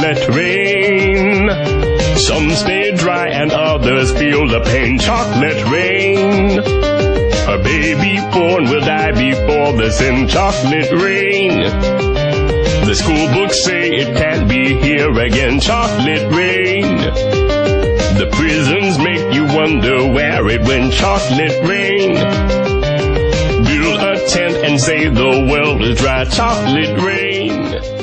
chocolate rain. Some stay dry and others feel the pain. Chocolate rain. A baby born will die before the sin. Chocolate rain. The school books say it can't be here again. Chocolate rain. The prisons make you wonder where it went. Chocolate rain. Build a tent and say the world is dry. Chocolate rain.